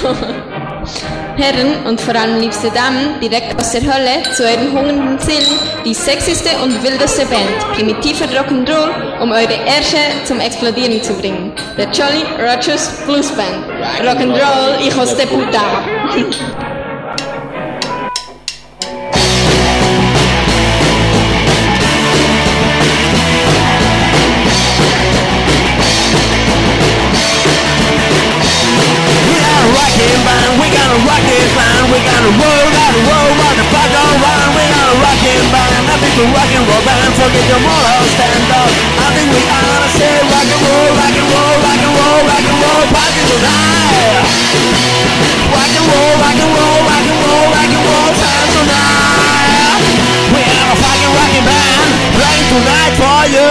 Herren und vor allem liebste Damen, direkt aus der Hölle zu euren hungernden Seelen, die sexyste und wildeste Band, primitiver Rock'n'Roll, um eure Ärsche zum Explodieren zu bringen. Der Jolly Rogers Blues Band. Rock'n'Roll, hijos de puta. We gonna rock this line, we gonna roll, rock the fuck around. We gonna rock it band, I think we're rock and roll band. Forget your moral stand up. I think we ought to say rock and roll, rock and roll, rock and roll, rock and roll, party tonight. Rock and roll, rock and roll, rock and roll, rock and roll, time tonight. We are a fucking rocking band, playing tonight for you.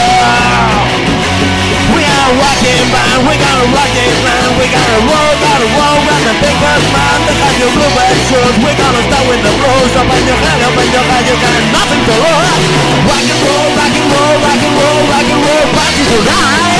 We are a rocking band, we gonna rock this band. We gotta roll, rock the big first man. Look at your bluebird shoes. We gonna start with the blues. Open your head, you got nothing to lose. Rock and roll, rock and roll, rock and roll, rock and roll, party tonight.